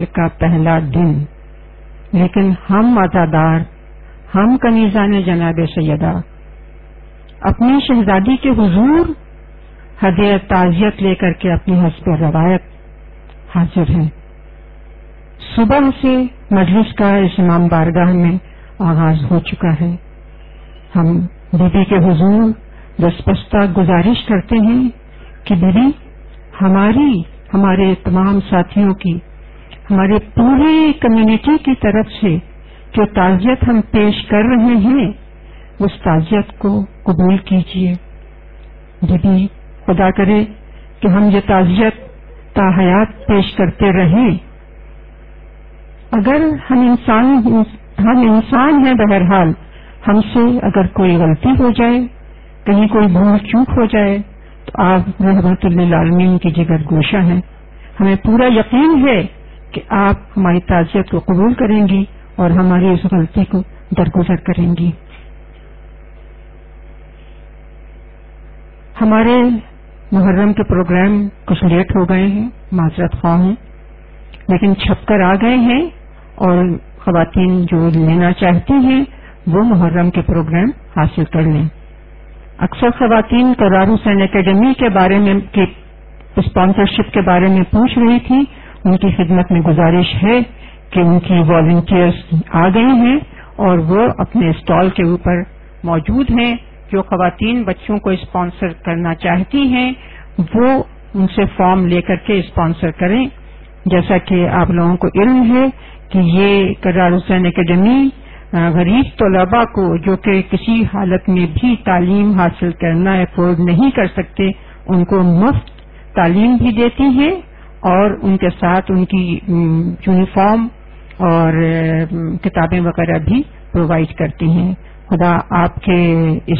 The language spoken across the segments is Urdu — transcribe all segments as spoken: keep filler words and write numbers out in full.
کا پہلا دن، لیکن ہم عطادار، ہم کنیزان جناب سیدہ اپنی شہزادی کے حضور ہدیہ تعزیت لے کر کے اپنی حسب روایت حاضر ہیں۔ صبح سے مجلس کا اس امام بارگاہ میں آغاز ہو چکا ہے۔ ہم بیوی کے حضور دستبستہ گزارش کرتے ہیں کہ بیوی ہماری ہمارے تمام ساتھیوں کی، ہمارے پوری کمیونٹی کی طرف سے جو تعزیت ہم پیش کر رہے ہیں اس تعزیت کو قبول کیجیے۔ بیوی خدا کرے کہ ہم یہ تعزیت تا حیات پیش کرتے رہیں۔ اگر ہم انسان ہم انسان ہیں، بہرحال ہم سے اگر کوئی غلطی ہو جائے، کہیں کوئی بھول چوک ہو جائے تو آپ رحمت للعالمین کی جگر گوشہ ہیں۔ ہمیں پورا یقین ہے کہ آپ ہماری تعزیت کو قبول کریں گی اور ہماری اس غلطی کو درگزر کریں گی۔ ہمارے محرم کے پروگرام کچھ لیٹ ہو گئے ہیں، معذرت خواہ ہیں، لیکن چھپ کر آ گئے ہیں اور خواتین جو لینا چاہتی ہیں وہ محرم کے پروگرام حاصل کر لیں۔ اکثر خواتین قرار حسین اکیڈمی کے بارے میں کی اسپانسرشپ کے بارے میں پوچھ رہی تھی۔ ان کی خدمت میں گزارش ہے کہ ان کی والنٹیئرز آ گئے ہیں اور وہ اپنے اسٹال کے اوپر موجود ہیں۔ جو خواتین بچوں کو اسپانسر کرنا چاہتی ہیں وہ ان سے فارم لے کر کے اسپانسر کریں۔ جیسا کہ آپ لوگوں کو علم ہے کہ یہ قرار حسین اکیڈمی غریب طلباء کو جو کہ کسی حالت میں بھی تعلیم حاصل کرنا افورڈ نہیں کر سکتے ان کو مفت تعلیم بھی دیتی ہیں اور ان کے ساتھ ان کی یونیفارم اور کتابیں وغیرہ بھی پرووائڈ کرتی ہیں۔ خدا آپ کے اس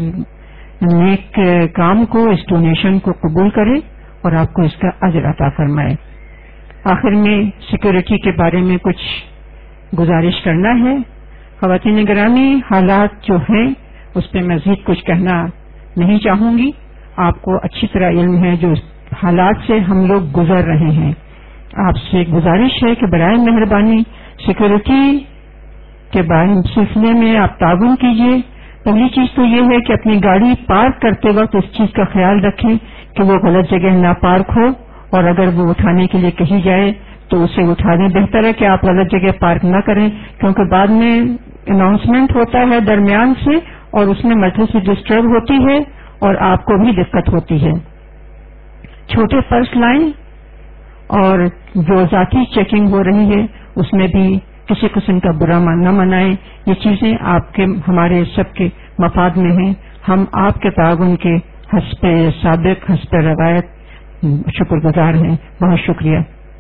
نیک کام کو، اس ڈونیشن کو قبول کرے اور آپ کو اس کا اجر عطا فرمائے۔ آخر میں سیکورٹی کے بارے میں کچھ گزارش کرنا ہے۔ خواتین گرامی، حالات جو ہیں اس پہ مزید کچھ کہنا نہیں چاہوں گی۔ آپ کو اچھی طرح علم ہے جو حالات سے ہم لوگ گزر رہے ہیں۔ آپ سے گزارش ہے کہ برائے مہربانی سیکورٹی کے سلسلے میں آپ تعاون کیجیے۔ پہلی چیز تو یہ ہے کہ اپنی گاڑی پارک کرتے وقت اس چیز کا خیال رکھیں کہ وہ غلط جگہ نہ پارک ہو، اور اگر وہ اٹھانے کے لیے کہی جائے تو اسے اٹھا دیں۔ بہتر ہے کہ آپ غلط جگہ پارک نہ کریں، کیونکہ بعد میں اناؤنسمنٹ ہوتا ہے درمیان سے اور اس میں مجلس سے ڈسٹرب ہوتی ہے اور آپ کو بھی دقت ہوتی ہے۔ چھوٹے پرس لائیں اور جو ذاتی چیکنگ ہو رہی ہے اس میں بھی کسی قسم کا برا نہ منائیں۔ یہ چیزیں آپ کے ہمارے سب کے مفاد میں ہیں۔ ہم آپ کے تعاون کے حسب سابق، حسب روایت شکر گزار ہیں۔ بہت شکریہ۔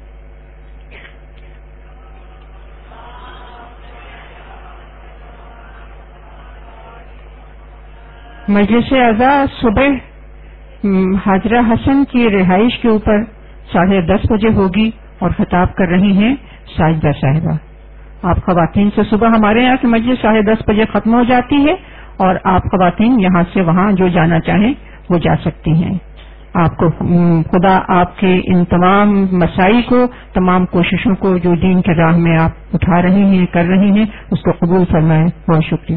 مجلس اعضاء صبح حاجرہ حسن کی رہائش کے اوپر ساڑھے دس بجے ہوگی اور خطاب کر رہی ہیں ساجدہ صاحبہ۔ آپ خواتین سے صبح ہمارے یہاں کی مجلس ساڑھے دس بجے ختم ہو جاتی ہے اور آپ خواتین یہاں سے وہاں جو جانا چاہیں وہ جا سکتی ہیں۔ آپ کو خدا آپ کے ان تمام مساعی کو، تمام کوششوں کو جو دین کے راہ میں آپ اٹھا رہے ہیں، کر رہے ہیں، اس کو قبول فرمائے۔ بہت شکریہ۔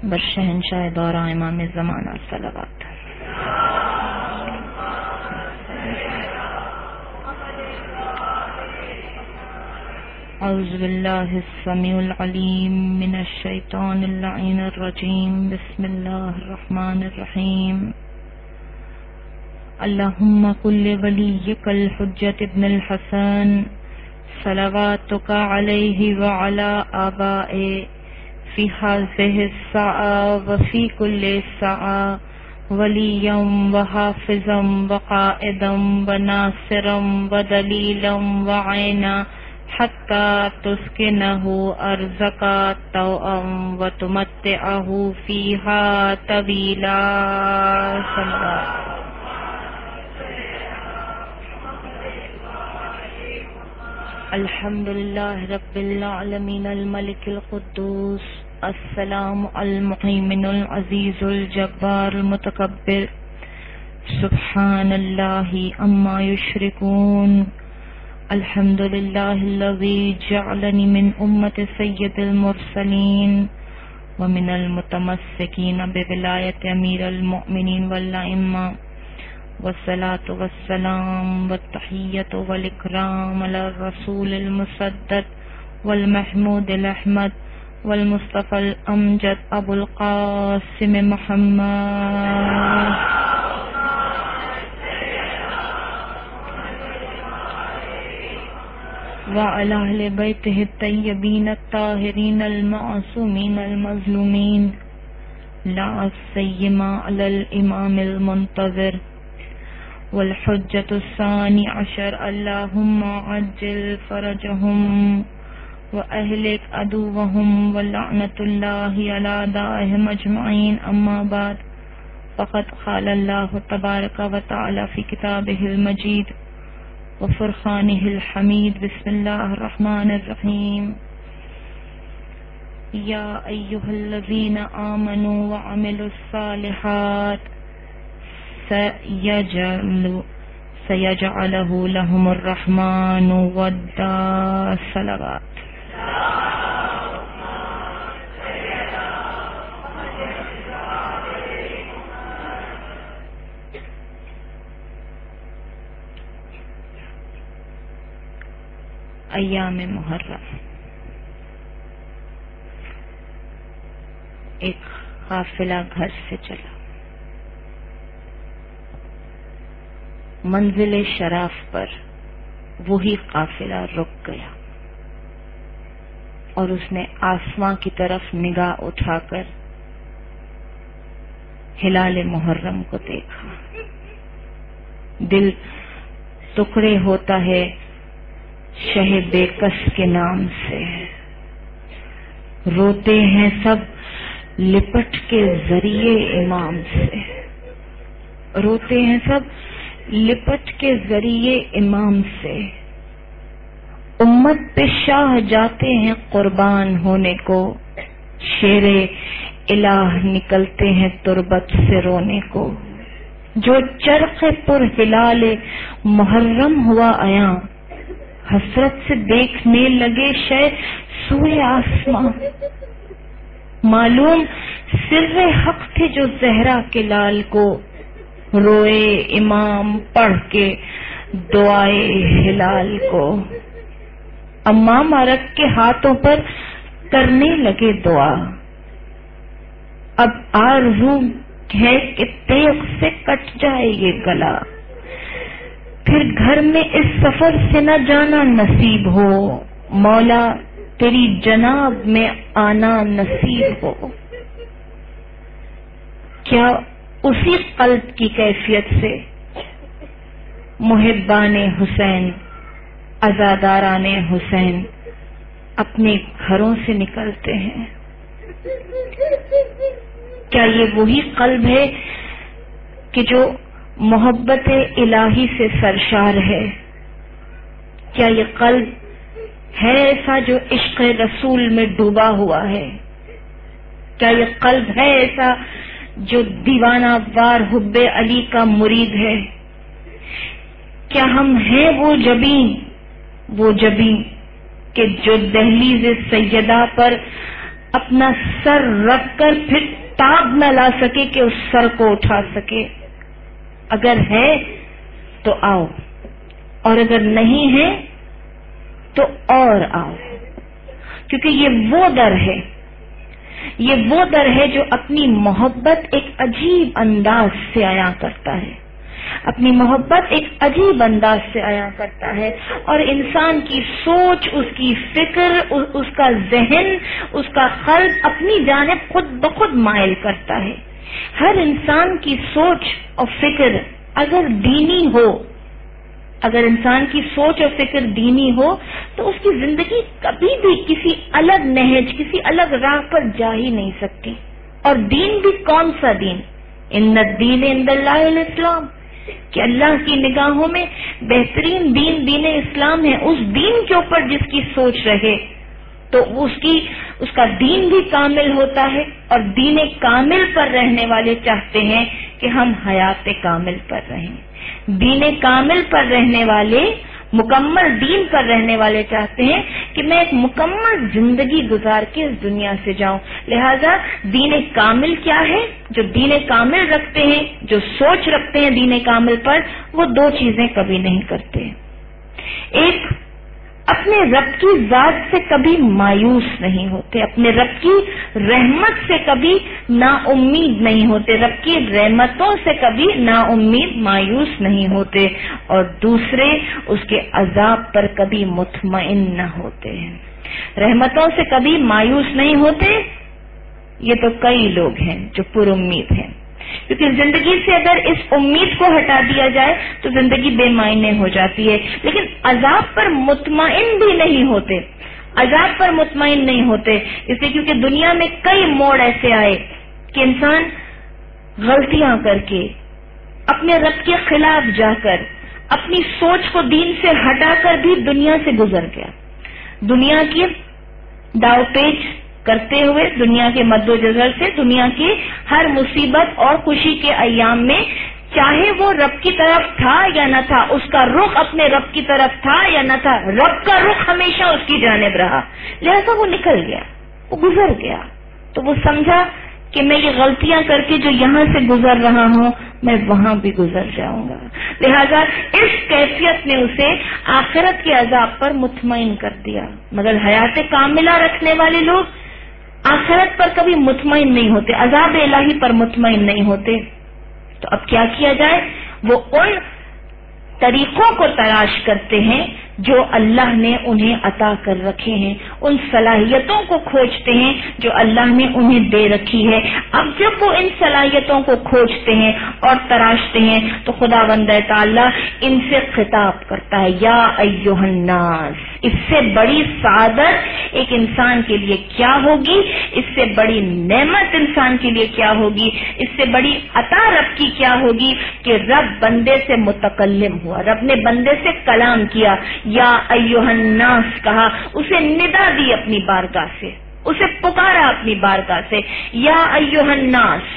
برشہنشاہ دورہ امام زمانہ صلوات. اعوذ باللہ السمیع العلیم من الشیطان اللعین الرجیم. بسم اللہ الرحمن الرحیم. اللہم قل ولیک الحجۃ ابن الحسن صلواتک علیہ وعلی آبائہ فی هذه الساعة وفی کل ساعة ولیا وحافظا وقائدا وناصرا ودلیلا وعینا حتی تسکنہ ارضک طوعا وتمتعہ فیہا طویلا. الحمد للہ رب العالمین الملک القدوس السلام المهیمن العزیز الجبار المتکبر سبحان اللہ عما یشرکون. الحمد للہ الذی جعلنی من امت سید المرسلین ومن المتمسکین بولایت امیر المؤمنین والائمہ والصلاة والسلام والتحیۃ والاکرام علی الرسول المسدد والمحمود الاحمد والمصطفى الامجد ابو القاسم محمد وعلى اہل بیتہ الطیبین الطاہرین المعصومین المظلومین لا سیما علی الامام المنتظر والحجة الثانی عشر. اللہم عجل فرجہم وأهلك عدوهم ولعنة الله على أعدائهم أجمعين. أما بعد فقد قال الله تبارك وتعالى في كتابه المجيد وفرقانه الحميد. بسم الله الرحمن الرحيم. يا أيها الذين آمنوا وعملوا الصالحات سيجعل سيجعله لهم الرحمن ودا. صلوات. ایام محرم. ایک قافلہ گھر سے چلا، منزل شراف پر وہی قافلہ رک گیا اور اس نے آسماں کی طرف نگاہ اٹھا کر ہلال محرم کو دیکھا. دل ٹکڑے ہوتا ہے شہ بے کس کے نام سے، روتے ہیں سب لپٹ کے ذریعے امام سے، روتے ہیں سب لپٹ کے ذریعے امام سے. امت پہ شاہ جاتے ہیں قربان ہونے کو، شیر الہ نکلتے ہیں تربت سے رونے کو. جو چرخ پر ہلال محرم ہوا آیا، حسرت سے دیکھنے لگے شے سوئے آسماں. معلوم سر حق تھے جو زہرا کے لال کو، روئے امام پڑھ کے دعائے ہلال کو. امام عرق کے ہاتھوں پر کرنے لگے دعا. اب آرزو ہے کہ تیغ سے کٹ جائے یہ گلا، پھر گھر میں اس سفر سے نہ جانا نصیب ہو. مولا تیری جناب میں آنا نصیب ہو. کیا اسی قلب کی کیفیت سے محبان حسین، عزاداران حسین اپنے گھروں سے نکلتے ہیں؟ کیا یہ وہی قلب ہے کہ جو محبت الہی سے سرشار ہے؟ کیا یہ قلب ہے ایسا جو عشق رسول میں ڈوبا ہوا ہے؟ کیا یہ قلب ہے ایسا جو دیوانہ وار حب علی کا مرید ہے؟ کیا ہم ہیں وہ جبیں وہ جبیں کہ جو دہلیز سیدہ پر اپنا سر رکھ کر پھر تاب نہ لا سکے کہ اس سر کو اٹھا سکے. اگر ہے تو آؤ، اور اگر نہیں ہے تو اور آؤ، کیونکہ یہ وہ در ہے، یہ وہ در ہے جو اپنی محبت ایک عجیب انداز سے عیاں کرتا ہے، اپنی محبت ایک عجیب انداز سے عیاں کرتا ہے، اور انسان کی سوچ، اس کی فکر، اس کا ذہن، اس کا قلب اپنی جانب خود بخود مائل کرتا ہے. ہر انسان کی سوچ اور فکر اگر دینی ہو، اگر انسان کی سوچ اور فکر دینی ہو تو اس کی زندگی کبھی بھی کسی الگ نہج، کسی الگ راہ پر جا ہی نہیں سکتی. اور دین بھی کون سا دین؟ ان الدین عند اللہ الاسلام، کہ اللہ کی نگاہوں میں بہترین دین دین اسلام ہے. اس دین کے اوپر جس کی سوچ رہے تو اس کی اس کا دین بھی کامل ہوتا ہے، اور دین کامل پر رہنے والے چاہتے ہیں کہ ہم حیات کامل پر رہیں. دین کامل پر رہنے والے، مکمل دین پر رہنے والے چاہتے ہیں کہ میں ایک مکمل زندگی گزار کے اس دنیا سے جاؤں. لہذا دین کامل کیا ہے؟ جو دین کامل رکھتے ہیں، جو سوچ رکھتے ہیں دین کامل پر، وہ دو چیزیں کبھی نہیں کرتے. ایک، اپنے رب کی ذات سے کبھی مایوس نہیں ہوتے، اپنے رب کی رحمت سے کبھی نا امید نہیں ہوتے، رب کی رحمتوں سے کبھی نا امید مایوس نہیں ہوتے. اور دوسرے، اس کے عذاب پر کبھی مطمئن نہ ہوتے ہیں، رحمتوں سے کبھی مایوس نہیں ہوتے. یہ تو کئی لوگ ہیں جو پر امید ہیں، کیونکہ زندگی سے اگر اس امید کو ہٹا دیا جائے تو زندگی بے معنی ہو جاتی ہے. لیکن عذاب پر مطمئن بھی نہیں ہوتے، عذاب پر مطمئن نہیں ہوتے اس لیے کیونکہ دنیا میں کئی موڑ ایسے آئے کہ انسان غلطیاں کر کے، اپنے رب کے خلاف جا کر، اپنی سوچ کو دین سے ہٹا کر بھی دنیا سے گزر گیا. دنیا کی داو پیچ کرتے ہوئے، دنیا کے مد و جزر سے، دنیا کی ہر مصیبت اور خوشی کے ایام میں، چاہے وہ رب کی طرف تھا یا نہ تھا، اس کا رخ اپنے رب کی طرف تھا یا نہ تھا، رب کا رخ ہمیشہ اس کی جانب رہا. لہذا وہ نکل گیا، وہ گزر گیا. تو وہ سمجھا کہ میں یہ غلطیاں کر کے جو یہاں سے گزر رہا ہوں میں وہاں بھی گزر جاؤں گا. لہذا اس کیفیت نے اسے آخرت کے عذاب پر مطمئن کر دیا. مگر حیات کاملہ رکھنے والے لوگ آخرت پر کبھی مطمئن نہیں ہوتے، عذاب الہی پر مطمئن نہیں ہوتے. تو اب کیا کیا جائے؟ وہ ان طریقوں کو تلاش کرتے ہیں جو اللہ نے انہیں عطا کر رکھے ہیں، ان صلاحیتوں کو کھوجتے ہیں جو اللہ نے انہیں دے رکھی ہے. اب جب وہ ان صلاحیتوں کو کھوجتے ہیں اور تراشتے ہیں تو خداوند تعالیٰ ان سے خطاب کرتا ہے، یا ایھا الناس. اس سے بڑی سعادت ایک انسان کے لیے کیا ہوگی؟ اس سے بڑی نعمت انسان کے لیے کیا ہوگی؟ اس سے بڑی عطا رب کی کیا ہوگی کہ رب بندے سے متکلم ہوا، رب نے بندے سے کلام کیا. یا ایھا الناس کہا، اسے ندا دی اپنی بارگاہ سے، اسے پکارا اپنی بارگاہ سے. یا ایھا الناس،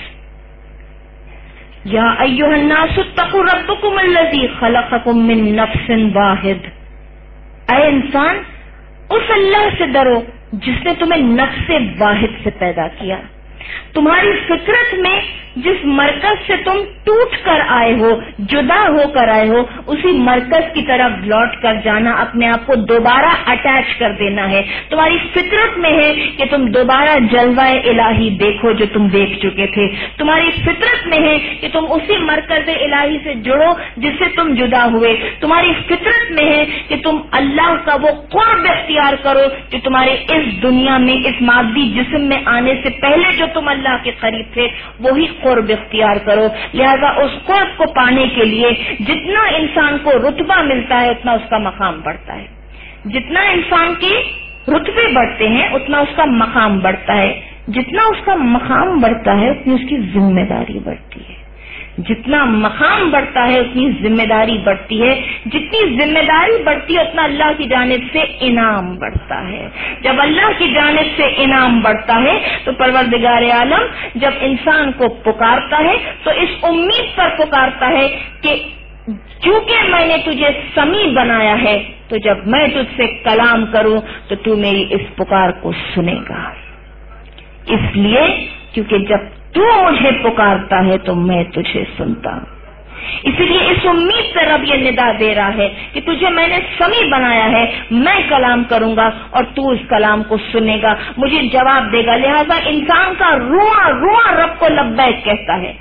یا ایھا الناس اتقوا ربکم الذی خلقکم من نفس واحد. اے انسان، اس اللہ سے ڈرو جس نے تمہیں نفس واحد سے پیدا کیا. تمہاری فطرت میں جس مرکز سے تم ٹوٹ کر آئے ہو، جدا ہو کر آئے ہو، اسی مرکز کی طرف لوٹ کر جانا، اپنے آپ کو دوبارہ اٹیچ کر دینا ہے. تمہاری فطرت میں ہے کہ تم دوبارہ جلوہ الہی دیکھو جو تم دیکھ چکے تھے. تمہاری فطرت میں ہے کہ تم اسی مرکز الہی سے جڑو جس سے تم جدا ہوئے. تمہاری فطرت میں ہے کہ تم اللہ کا وہ قرب اختیار کرو جو تمہارے اس دنیا میں، اس مادی جسم میں آنے سے پہلے جو تم اللہ کے قریب تھے وہی قرب اختیار کرو. لہذا اس قرب کو پانے کے لیے جتنا انسان کو رتبہ ملتا ہے اتنا اس کا مقام بڑھتا ہے. جتنا انسان کے رتبے بڑھتے ہیں اتنا اس کا مقام بڑھتا ہے. جتنا اس کا مقام بڑھتا ہے اتنی اس کی ذمہ داری بڑھتی ہے. جتنا مقام بڑھتا ہے اتنی ذمہ داری بڑھتی ہے. جتنی ذمہ داری بڑھتی ہے اتنا اللہ کی جانب سے انعام بڑھتا ہے. جب اللہ کی جانب سے انعام بڑھتا ہے تو پروردگار عالم جب انسان کو پکارتا ہے تو اس امید پر پکارتا ہے کہ چونکہ میں نے تجھے سمیع بنایا ہے تو جب میں تجھ سے کلام کروں تو تو میری اس پکار کو سنے گا. اس لیے کیونکہ جب تو مجھے پکارتا ہے تو میں تجھے سنتا ہوں. اسی لیے اس امید سے رب یہ ندا دے رہا ہے کہ تجھے میں نے سمیع بنایا ہے، میں کلام کروں گا اور تو اس کلام کو سنے گا، مجھے جواب دے گا. لہذا انسان کا رواں رواں رب کو لبیک کہتا ہے.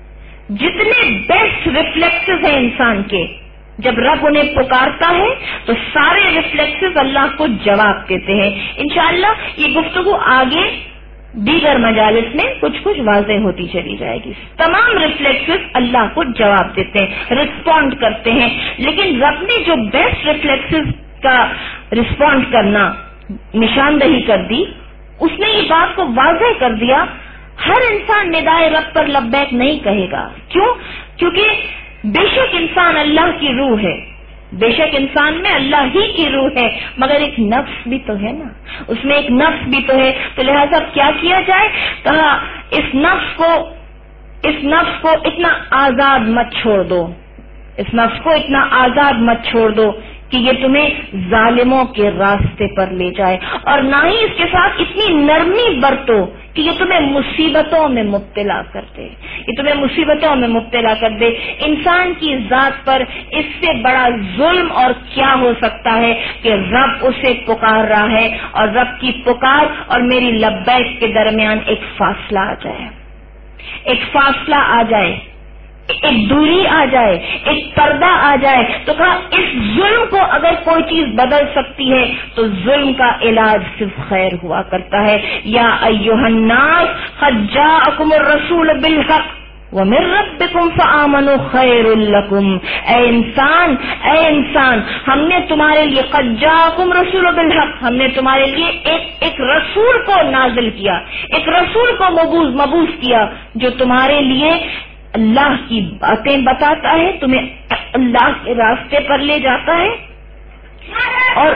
جتنے بیسٹ ریفلیکسز ہیں انسان کے، جب رب انہیں پکارتا ہے تو سارے ریفلیکسز اللہ کو جواب دیتے ہیں. انشاءاللہ یہ گفتگو آگے دیگر مجالس میں کچھ کچھ واضح ہوتی چلی جائے گی. تمام ریفلیکسز اللہ کو جواب دیتے ہیں، رسپونڈ کرتے ہیں. لیکن رب نے جو بیسٹ ریفلیکسز کا رسپونڈ کرنا نشاندہی کر دی، اس نے یہ بات کو واضح کر دیا ہر انسان ندائے رب پر لبیک نہیں کہے گا. کیوں؟ کیونکہ بے شک انسان اللہ کی روح ہے، بے شک انسان میں اللہ ہی کی روح ہے، مگر ایک نفس بھی تو ہے نا، اس میں ایک نفس بھی تو ہے. تو لہذا کیا کیا جائے؟ کہا اس نفس کو اس نفس کو اتنا آزاد مت چھوڑ دو، اس نفس کو اتنا آزاد مت چھوڑ دو کہ یہ تمہیں ظالموں کے راستے پر لے جائے، اور نہ ہی اس کے ساتھ اتنی نرمی برتو کہ یہ تمہیں مصیبتوں میں مبتلا کر دے، یہ تمہیں مصیبتوں میں مبتلا کر دے. انسان کی ذات پر اس سے بڑا ظلم اور کیا ہو سکتا ہے کہ رب اسے پکار رہا ہے اور رب کی پکار اور میری لبیک کے درمیان ایک فاصلہ آ جائے، ایک فاصلہ آ جائے، ایک دوری آ جائے، ایک پردہ آ جائے. تو کہا اس ظلم کو اگر کوئی چیز بدل سکتی ہے تو ظلم کا علاج صرف خیر ہوا کرتا ہے. یا ایھا الناس قد جاءکم الرسول بالحق ومن ربکم فآمنوا خیر لکم. اے انسان اے انسان ہم نے تمہارے لیے قد جاءکم رسول بالحق، ہم نے تمہارے لیے ایک ایک رسول کو نازل کیا، ایک رسول کو مبعوث مبعوث کیا جو تمہارے لیے اللہ کی باتیں بتاتا ہے، تمہیں اللہ کے راستے پر لے جاتا ہے. اور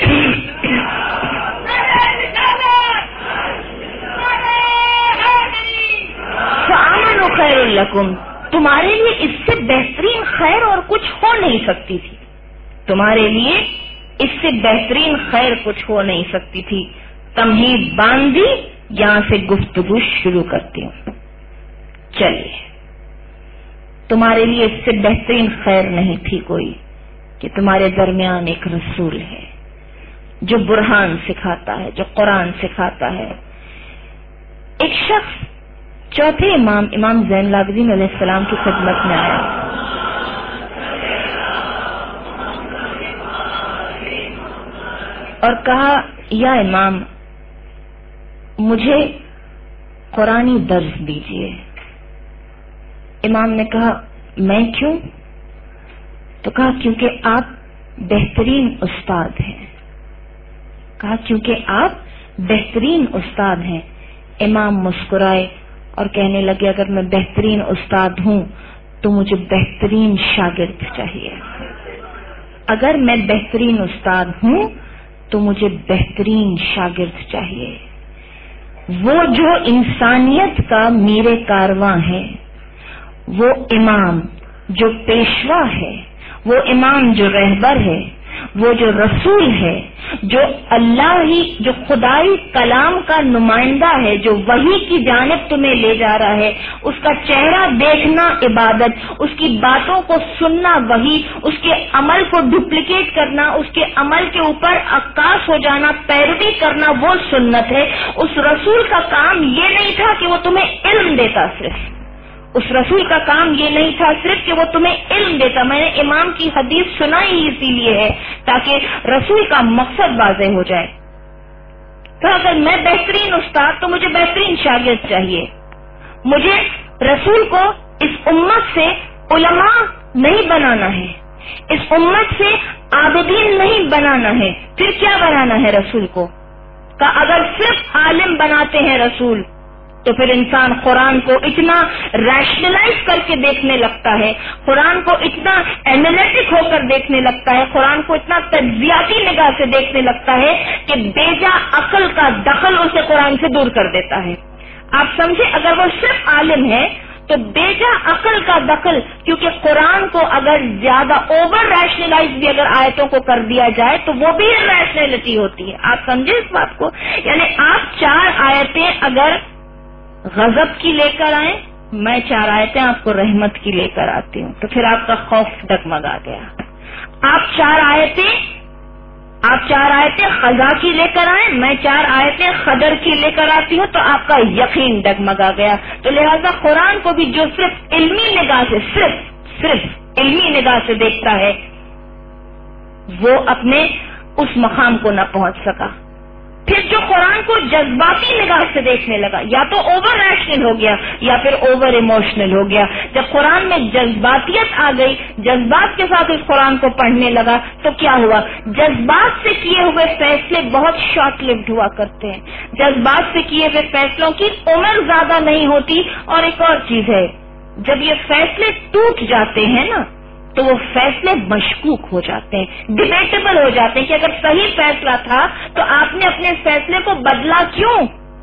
فآمنوا خیر لکم، تمہارے لیے اس سے بہترین خیر اور کچھ ہو نہیں سکتی تھی، تمہارے لیے اس سے بہترین خیر کچھ ہو نہیں سکتی تھی. تمہید باندھی، یہاں سے گفتگو شروع کرتی ہوں. چلیے، تمہارے لیے اس سے بہترین خیر نہیں تھی کوئی کہ تمہارے درمیان ایک رسول ہے جو برہان سکھاتا ہے، جو قرآن سکھاتا ہے. ایک شخص چوتھے امام امام زین العابدین علیہ السلام کی خدمت میں آیا اور کہا یا امام مجھے قرآنی درس دیجیے. امام نے کہا میں کیوں؟ تو کہا کیونکہ آپ بہترین استاد ہیں. کہا کیونکہ آپ بہترین استاد ہیں. امام مسکرائے اور کہنے لگے اگر میں بہترین استاد ہوں تو مجھے بہترین شاگرد چاہیے. اگر میں بہترین استاد ہوں تو مجھے بہترین شاگرد چاہیے. وہ جو انسانیت کا میر کارواں ہے، وہ امام جو پیشوا ہے، وہ امام جو رہبر ہے، وہ جو رسول ہے، جو اللہ ہی جو خدائی کلام کا نمائندہ ہے، جو وحی کی جانب تمہیں لے جا رہا ہے، اس کا چہرہ دیکھنا عبادت، اس کی باتوں کو سننا وحی، اس کے عمل کو ڈپلیکیٹ کرنا، اس کے عمل کے اوپر عکاس ہو جانا، پیروی کرنا وہ سنت ہے. اس رسول کا کام یہ نہیں تھا کہ وہ تمہیں علم دیتا، صرف اس رسول کا کام یہ نہیں تھا صرف کہ وہ تمہیں علم دیتا. میں نے امام کی حدیث سنائی ہی اسی لیے ہے تاکہ رسول کا مقصد واضح ہو جائے. تو اگر میں بہترین استاد تو مجھے بہترین شاگرد چاہیے. مجھے رسول کو اس امت سے علماء نہیں بنانا ہے، اس امت سے عابدین نہیں بنانا ہے. پھر کیا بنانا ہے رسول کو؟ کہ اگر صرف عالم بناتے ہیں رسول تو پھر انسان قرآن کو اتنا ریشنلائز کر کے دیکھنے لگتا ہے، قرآن کو اتنا اینالیٹک ہو کر دیکھنے لگتا ہے، قرآن کو اتنا تجزیاتی نگاہ سے دیکھنے لگتا ہے کہ بیجا عقل کا دخل اسے قرآن سے دور کر دیتا ہے. آپ سمجھے، اگر وہ صرف عالم ہے تو بیجا عقل کا دخل، کیونکہ قرآن کو اگر زیادہ اوور ریشنلائز بھی اگر آیتوں کو کر دیا جائے تو وہ بھی ریشنلٹی ہوتی ہے. آپ سمجھے اس بات کو؟ یعنی آپ چار آیتیں اگر غضب کی لے کر آئیں، میں چار آیتیں آپ کو رحمت کی لے کر آتی ہوں، تو پھر آپ کا خوف ڈگمگا گیا. آپ چار آیتیں آپ چار آیتیں خزا کی لے کر آئیں، میں چار آیتیں خدر کی لے کر آتی ہوں، تو آپ کا یقین ڈگمگا گیا. تو لہذا قرآن کو بھی جو صرف علمی نگاہ سے صرف صرف علمی نگاہ سے دیکھتا ہے وہ اپنے اس مقام کو نہ پہنچ سکا. پھر جو قرآن کو جذباتی نگاہ سے دیکھنے لگا، یا تو اوور ریشنل ہو گیا یا پھر اوور ایموشنل ہو گیا. جب قرآن میں جذباتیت آ گئی، جذبات کے ساتھ اس قرآن کو پڑھنے لگا، تو کیا ہوا؟ جذبات سے کیے ہوئے فیصلے بہت شارٹ لیوڈ ہوا کرتے ہیں. جذبات سے کیے ہوئے فیصلوں کی عمر زیادہ نہیں ہوتی. اور ایک اور چیز ہے، جب یہ فیصلے ٹوٹ جاتے ہیں نا تو وہ فیصلے مشکوک ہو جاتے ہیں، ڈیبیٹیبل ہو جاتے ہیں کہ اگر صحیح فیصلہ تھا تو آپ نے اپنے فیصلے کو بدلا کیوں؟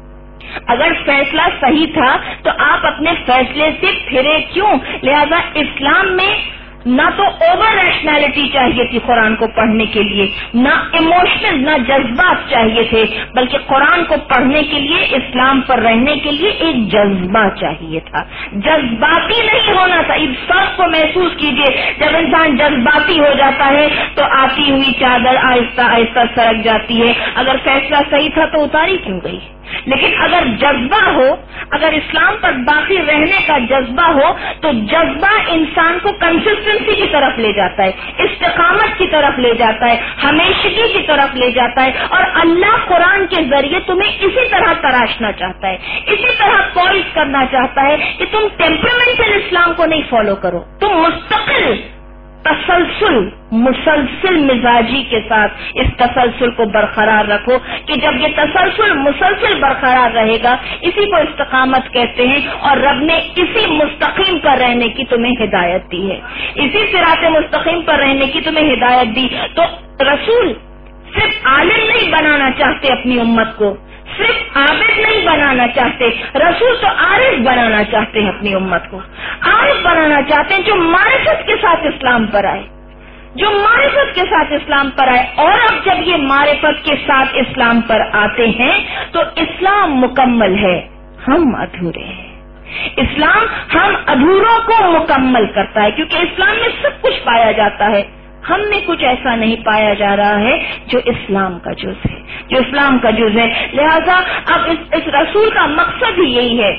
اگر فیصلہ صحیح تھا تو آپ اپنے فیصلے سے پھرے کیوں؟ لہذا اسلام میں نہ تو اوور ریشنالٹی چاہیے تھی قرآن کو پڑھنے کے لیے، نہ ایموشنل نہ جذبات چاہیے تھے، بلکہ قرآن کو پڑھنے کے لیے، اسلام پر رہنے کے لیے ایک جذبہ چاہیے تھا. جذباتی نہیں ہونا تھا. اس فرق کو محسوس کیجئے، جب انسان جذباتی ہو جاتا ہے تو آتی ہوئی چادر آہستہ آہستہ سرک جاتی ہے. اگر فیصلہ صحیح تھا تو اتاری کیوں گئی؟ لیکن اگر جذبہ ہو، اگر اسلام پر باقی رہنے کا جذبہ ہو تو جذبہ انسان کو کنسسٹنسی کی طرف لے جاتا ہے، استقامت کی طرف لے جاتا ہے، ہمیشگی کی طرف لے جاتا ہے. اور اللہ قرآن کے ذریعے تمہیں اسی طرح تراشنا چاہتا ہے، اسی طرح پالش کرنا چاہتا ہے کہ تم ٹیمپرمنٹل اسلام کو نہیں فالو کرو، تم مستقل تسلسل مسلسل مزاجی کے ساتھ اس تسلسل کو برقرار رکھو کہ جب یہ تسلسل مسلسل برقرار رہے گا، اسی کو استقامت کہتے ہیں. اور رب نے اسی مستقیم پر رہنے کی تمہیں ہدایت دی ہے، اسی صراط مستقیم پر رہنے کی تمہیں ہدایت دی. تو رسول صرف عالم نہیں بنانا چاہتے اپنی امت کو، صرف عابد نہیں بنانا چاہتے، رسول تو عارف بنانا چاہتے ہیں اپنی امت کو. عارف بنانا چاہتے ہیں جو معرفت کے ساتھ اسلام پر آئے، جو معرفت کے ساتھ اسلام پر آئے. اور اب جب یہ معرفت کے ساتھ اسلام پر آتے ہیں تو اسلام مکمل ہے، ہم ادھورے ہیں. اسلام ہم ادھوروں کو مکمل کرتا ہے، کیونکہ اسلام میں سب کچھ پایا جاتا ہے. ہم میں کچھ ایسا نہیں پایا جا رہا ہے جو اسلام کا جز ہے، جو اسلام کا جز ہے. لہذا اب اس, اس رسول کا مقصد ہی یہی ہے،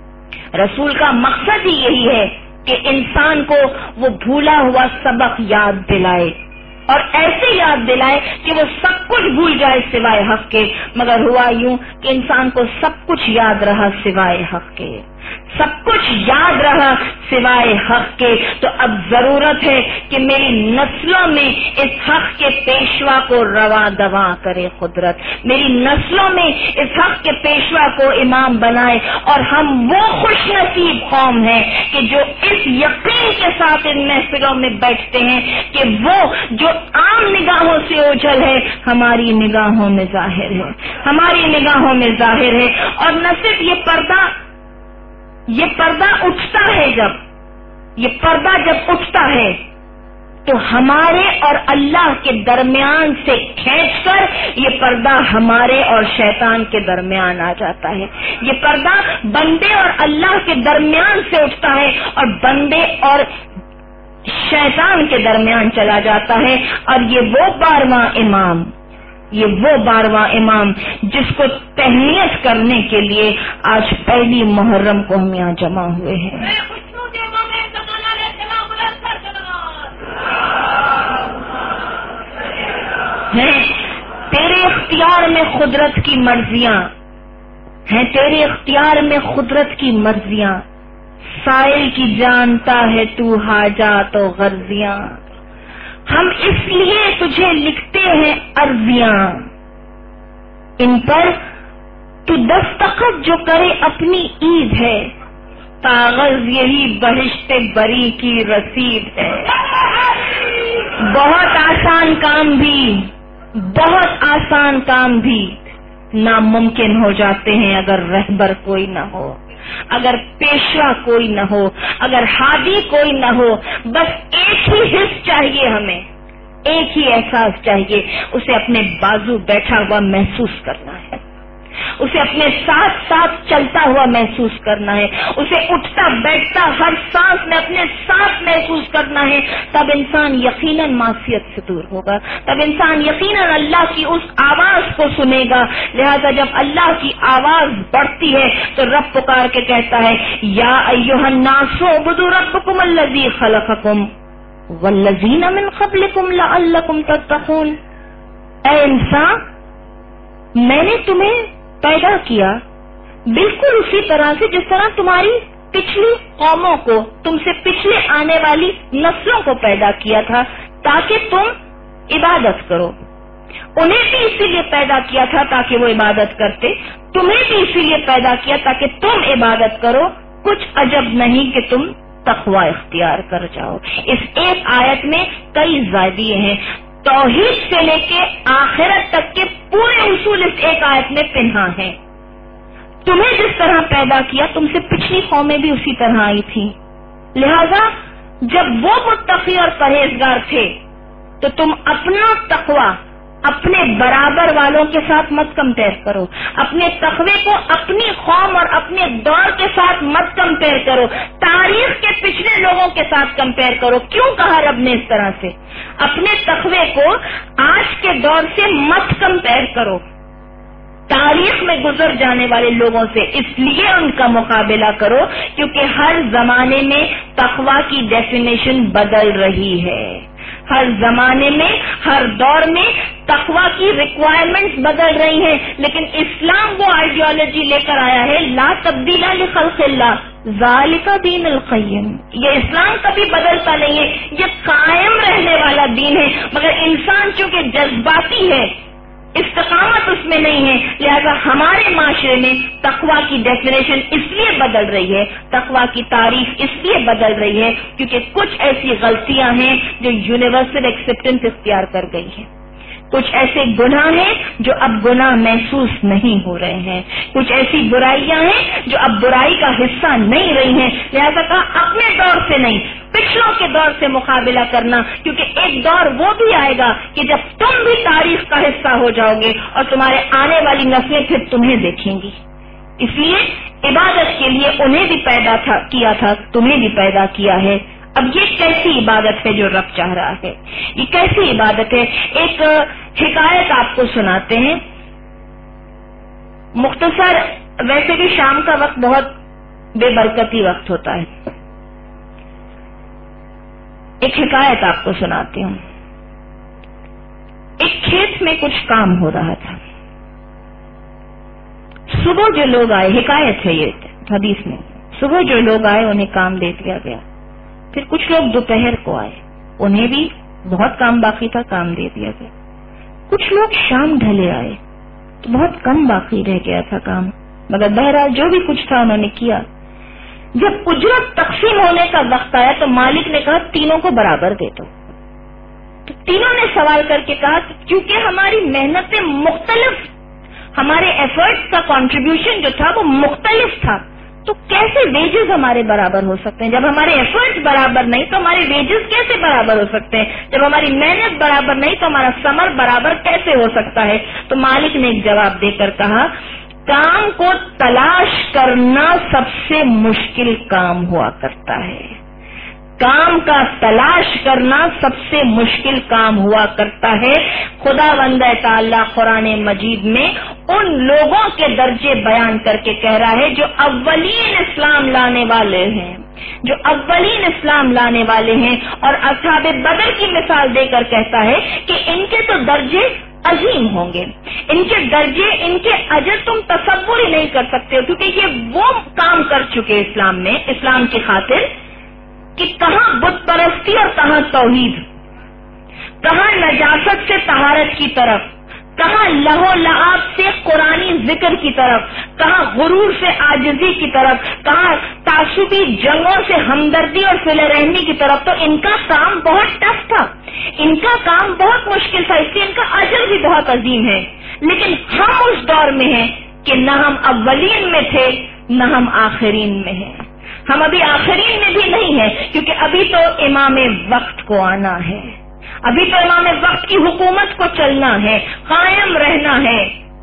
رسول کا مقصد ہی یہی ہے کہ انسان کو وہ بھولا ہوا سبق یاد دلائے، اور ایسے یاد دلائے کہ وہ سب کچھ بھول جائے سوائے حق کے. مگر ہوا یوں کہ انسان کو سب کچھ یاد رہا سوائے حق کے، سب کچھ یاد رہا سوائے حق کے. تو اب ضرورت ہے کہ میری نسلوں میں اس حق کے پیشوا کو رواں دواں کرے قدرت، میری نسلوں میں اس حق کے پیشوا کو امام بنائے. اور ہم وہ خوش نصیب قوم ہیں کہ جو اس یقین کے ساتھ ان محفلوں میں بیٹھتے ہیں کہ وہ جو عام نگاہوں سے اوجھل ہے ہماری نگاہوں میں ظاہر ہے، ہماری نگاہوں میں ظاہر ہے. اور نہ صرف یہ پردہ یہ پردہ اٹھتا ہے، جب یہ پردہ جب اٹھتا ہے تو ہمارے اور اللہ کے درمیان سے کھینچ کر یہ پردہ ہمارے اور شیطان کے درمیان آ جاتا ہے. یہ پردہ بندے اور اللہ کے درمیان سے اٹھتا ہے اور بندے اور شیطان کے درمیان چلا جاتا ہے. اور یہ وہ بارواں امام یہ وہ بارواں امام جس کو تہنیت کرنے کے لیے آج پہلی محرم کو ہم یہاں جمع ہوئے ہیں. ہیں تیرے اختیار میں قدرت کی مرضیاں ہیں، تیرے اختیار میں قدرت کی مرضیاں، سائل کی جانتا ہے تو حاجات و غرضیاں. ہم اس لیے تجھے لکھتے ہیں عرضیاں، ان پر تو دستخط جو کرے اپنی عید ہے، کاغذ یہی بہشت بری کی رسید ہے. بہت آسان کام بھی بہت آسان کام بھی ناممکن ہو جاتے ہیں اگر رہبر کوئی نہ ہو. اگر پیشوا کوئی نہ ہو، اگر ہادی کوئی نہ ہو، بس ایک ہی حس چاہیے، ہمیں ایک ہی احساس چاہیے، اسے اپنے بازو بیٹھا ہوا محسوس کرنا ہے، اسے اپنے ساتھ ساتھ چلتا ہوا محسوس کرنا ہے، اسے اٹھتا بیٹھتا ہر سانس میں اپنے ساتھ محسوس کرنا ہے. تب انسان یقیناً معصیت سے دور ہوگا، تب انسان یقیناً اللہ کی اس آواز کو سنے گا. لہذا جب اللہ کی آواز بڑھتی ہے تو رب پکار کے کہتا ہے یا ایھا الناس اعبدوا ربکم الذی خلقکم والذین من قبلکم لعلکم تتقون. اے انسان، میں نے تمہیں پیدا کیا بالکل اسی طرح سے جس طرح تمہاری پچھلی قوموں کو، تم سے پچھلے آنے والی نسلوں کو پیدا کیا تھا تاکہ تم عبادت کرو. انہیں بھی اسی لیے پیدا کیا تھا تاکہ وہ عبادت کرتے، تمہیں بھی اسی لیے پیدا کیا تاکہ تم عبادت کرو. کچھ عجب نہیں کہ تم تقوی اختیار کر جاؤ. اس ایک آیت میں کئی زائدیے ہیں. توحید سے لے کے آخرت تک کے پورے اصول اس ایک آیت میں پنہا ہیں. تمہیں جس طرح پیدا کیا تم سے پچھلی قومیں بھی اسی طرح آئی تھیں. لہذا جب وہ متقی اور پرہیزگار تھے تو تم اپنا تقوی اپنے برابر والوں کے ساتھ مت کمپیئر کرو، اپنے تقوی کو اپنی قوم اور اپنے دور کے ساتھ مت کمپیئر کرو، تاریخ کے پچھلے لوگوں کے ساتھ کمپیئر کرو. کیوں کہا رب نے اس طرح سے؟ اپنے تقوی کو آج کے دور سے مت کمپیئر کرو، تاریخ میں گزر جانے والے لوگوں سے. اس لیے ان کا مقابلہ کرو کیونکہ ہر زمانے میں تقوی کی ڈیفینیشن بدل رہی ہے، ہر زمانے میں ہر دور میں تقوی کی ریکوائرمنٹس بدل رہی ہیں. لیکن اسلام وہ آئیڈیالوجی لے کر آیا ہے لا تبدیل لخلق اللہ ذالک دین القیم. یہ اسلام کبھی بدلتا نہیں ہے، یہ قائم رہنے والا دین ہے. مگر انسان چونکہ جذباتی ہے، استقامت اس میں نہیں ہے، لہذا ہمارے معاشرے میں تقوی کی ڈیفینیشن اس لیے بدل رہی ہے، تقوی کی تعریف اس لیے بدل رہی ہے کیونکہ کچھ ایسی غلطیاں ہیں جو یونیورسل ایکسیپٹنس اختیار کر گئی ہیں، کچھ ایسے گناہ ہیں جو اب گناہ محسوس نہیں ہو رہے ہیں، کچھ ایسی برائیاں ہیں جو اب برائی کا حصہ نہیں رہی ہیں. لہذا کہا اپنے دور سے نہیں، پچھلوں کے دور سے مقابلہ کرنا، کیونکہ ایک دور وہ بھی آئے گا کہ جب تم بھی تاریخ کا حصہ ہو جاؤ گے اور تمہارے آنے والی نسلیں پھر تمہیں دیکھیں گی. اس لیے عبادت کے لیے انہیں بھی پیدا تھا کیا تھا، تمہیں بھی پیدا کیا ہے. اب یہ کیسی عبادت ہے جو رب چاہ رہا ہے؟ یہ کیسی عبادت ہے؟ ایک حکایت آپ کو سناتے ہیں، مختصر. ویسے بھی شام کا وقت بہت بے برکتی وقت ہوتا ہے. ایک حکایت آپ کو سناتی ہوں. ایک کھیت میں کچھ کام ہو رہا تھا. صبح جو لوگ آئے، حکایت ہے یہ حدیث میں، صبح جو لوگ آئے انہیں کام دے دیا گیا. پھر کچھ لوگ دوپہر کو آئے، انہیں بھی بہت کام باقی تھا، کام دے دیا گیا. کچھ لوگ شام ڈھلے آئے تو بہت کم باقی رہ گیا تھا کام، مگر بہرحال جو بھی کچھ تھا انہوں نے کیا. جب اجرت تقسیم ہونے کا وقت آیا تو مالک نے کہا تینوں کو برابر دے دو. تو تینوں نے سوال کر کے کہا کیونکہ ہماری محنتیں مختلف، ہمارے ایفرٹس کا کنٹریبیوشن جو تھا وہ مختلف تھا، تو کیسے ویجز ہمارے برابر ہو سکتے ہیں؟ جب ہمارے ایفرٹس برابر نہیں تو ہمارے ویجز کیسے برابر ہو سکتے ہیں؟ جب ہماری محنت برابر نہیں تو ہمارا ثمر برابر کیسے ہو سکتا ہے؟ تو مالک نے ایک جواب دے کر کہا کام کو تلاش کرنا سب سے مشکل کام ہوا کرتا ہے، کام کا تلاش کرنا سب سے مشکل کام ہوا کرتا ہے. خدا بندہ تعالیٰ قرآن مجید میں ان لوگوں کے درجے بیان کر کے کہہ رہا ہے جو اولین اسلام لانے والے ہیں، جو اولین اسلام لانے والے ہیں، اور اصحاب بدر کی مثال دے کر کہتا ہے کہ ان کے تو درجے عظیم ہوں گے، ان کے درجے، ان کے اجر تم تصور ہی نہیں کر سکتے ہو، کیونکہ یہ وہ کام کر چکے اسلام میں، اسلام کی خاطر، کہ کہاں بت پرستی اور کہاں توحید، کہاں نجاست سے طہارت کی طرف، کہاں لہو لعاب سے قرآنی ذکر کی طرف، کہاں غرور سے عاجزی کی طرف، کہاں تعصبی جنگوں سے ہمدردی اور صلہ رحمی کی طرف. تو ان کا کام بہت ٹف تھا، ان کا کام بہت مشکل تھا، اس لیے ان کا اجر بھی بہت عظیم ہے. لیکن ہم اس دور میں ہیں کہ نہ ہم اولین میں تھے نہ ہم آخرین میں ہیں. ہم ابھی آخرین میں بھی نہیں ہیں کیونکہ ابھی تو امام وقت کو آنا ہے, ابھی تو امام وقت کی حکومت کو چلنا ہے, قائم رہنا ہے.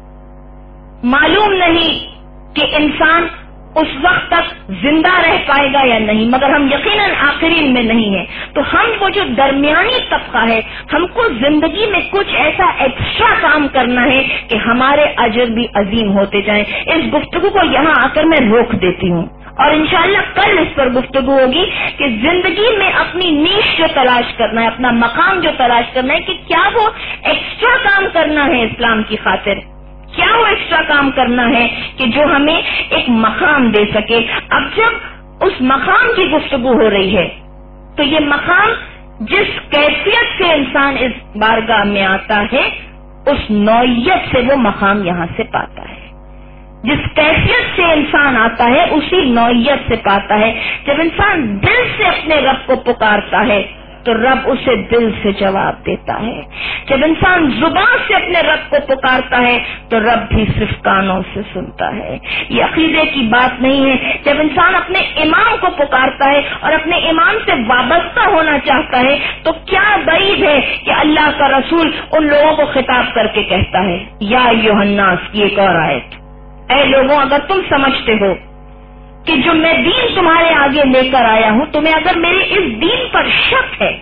معلوم نہیں کہ انسان اس وقت تک زندہ رہ پائے گا یا نہیں, مگر ہم یقیناً آخرین میں نہیں ہیں. تو ہم وہ جو درمیانی طبقہ ہے, ہم کو زندگی میں کچھ ایسا ایکسٹرا کام کرنا ہے کہ ہمارے اجر بھی عظیم ہوتے جائیں. اس گفتگو کو یہاں آ کر میں روک دیتی ہوں اور انشاءاللہ کل اس پر گفتگو ہوگی کہ زندگی میں اپنی نیش جو تلاش کرنا ہے, اپنا مقام جو تلاش کرنا ہے, کہ کیا وہ ایکسٹرا کام کرنا ہے اسلام کی خاطر, کیا وہ ایکسٹرا کام کرنا ہے کہ جو ہمیں ایک مقام دے سکے. اب جب اس مقام کی گفتگو ہو رہی ہے تو یہ مقام جس کیفیت سے انسان اس بارگاہ میں آتا ہے اس نوعیت سے وہ مقام یہاں سے پاتا ہے. جس کیفیت سے انسان آتا ہے اسی نوعیت سے پاتا ہے. جب انسان دل سے اپنے رب کو پکارتا ہے تو رب اسے دل سے جواب دیتا ہے. جب انسان زبان سے اپنے رب کو پکارتا ہے تو رب بھی صرف کانوں سے سنتا ہے. یہ عقیدے کی بات نہیں ہے. جب انسان اپنے امام کو پکارتا ہے اور اپنے امام سے وابستہ ہونا چاہتا ہے تو کیا بعید ہے کہ اللہ کا رسول ان لوگوں کو خطاب کر کے کہتا ہے یا ایھا الناس کی ایک اور آیت, اے لوگوں اگر تم سمجھتے ہو کہ جو میں دین تمہارے آگے لے کر آیا ہوں, تمہیں اگر میرے اس دین پر شک ہے,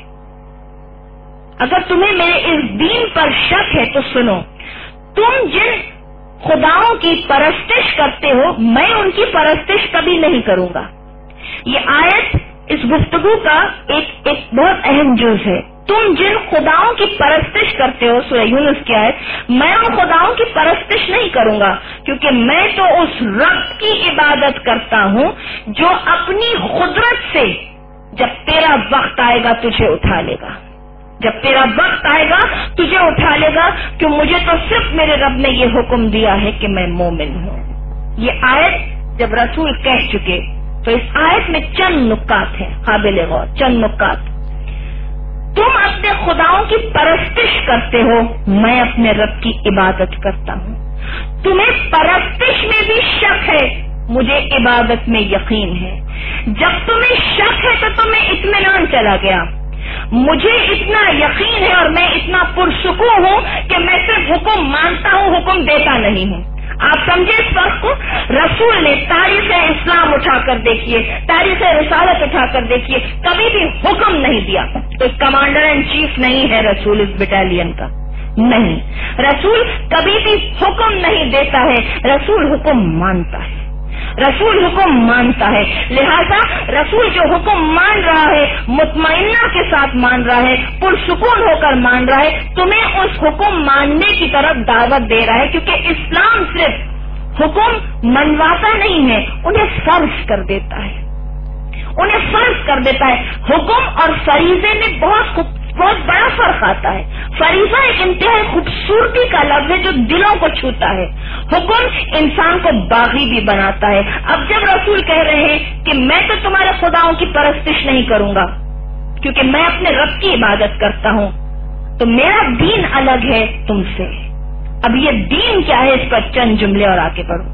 اگر تمہیں میرے اس دین پر شک ہے تو سنو, تم جن خداؤں کی پرستش کرتے ہو میں ان کی پرستش کبھی نہیں کروں گا. یہ آیت اس گفتگو کا ایک ایک بہت اہم جز ہے. تم جن خداؤں کی پرستش کرتے ہو, سورہ یونس کی آیت, میں ان خداؤں کی پرستش نہیں کروں گا کیونکہ میں تو اس رب کی عبادت کرتا ہوں جو اپنی قدرت سے جب تیرا وقت آئے گا تجھے اٹھا لے گا, جب تیرا وقت آئے گا تجھے اٹھا لے گا, کہ مجھے تو صرف میرے رب نے یہ حکم دیا ہے کہ میں مومن ہوں. یہ آیت جب رسول کہہ چکے تو اس آیت میں چند نکات ہیں قابل غور, چند نکات. تم اپنے خداؤں کی پرستش کرتے ہو, میں اپنے رب کی عبادت کرتا ہوں. تمہیں پرستش میں بھی شک ہے, مجھے عبادت میں یقین ہے. جب تمہیں شک ہے تو تمہیں اطمینان چلا گیا. مجھے اتنا یقین ہے اور میں اتنا پرسکون ہوں کہ میں صرف حکم مانتا ہوں, حکم دیتا نہیں ہوں. آپ سمجھے اس بات کو؟ رسول نے تاریخ اسلام اٹھا کر دیکھیے, تاریخ رسالت اٹھا کر دیکھیے, کبھی بھی حکم نہیں دیا. کوئی کمانڈر ان چیف نہیں ہے رسول اس بٹالین کا, نہیں. رسول کبھی بھی حکم نہیں دیتا ہے, رسول حکم مانتا ہے, رسول حکم مانتا ہے. لہذا رسول جو حکم مان رہا ہے مطمئنہ کے ساتھ مان رہا ہے, پرسکون ہو کر مان رہا ہے, تمہیں اس حکم ماننے کی طرف دعوت دے رہا ہے. کیونکہ اسلام صرف حکم منواتا نہیں ہے, انہیں فرض کر دیتا ہے, انہیں فرض کر دیتا ہے. حکم اور فریضے میں بہت خوب بہت بڑا فرق آتا ہے. فریضہ ایک انتہائی خوبصورتی کا لفظ ہے جو دلوں کو چھوتا ہے. حکم انسان کو باغی بھی بناتا ہے. اب جب رسول کہہ رہے ہیں کہ میں تو تمہارے خداؤں کی پرستش نہیں کروں گا کیونکہ میں اپنے رب کی عبادت کرتا ہوں, تو میرا دین الگ ہے تم سے. اب یہ دین کیا ہے, اس پر چند جملے اور آگے بڑھو.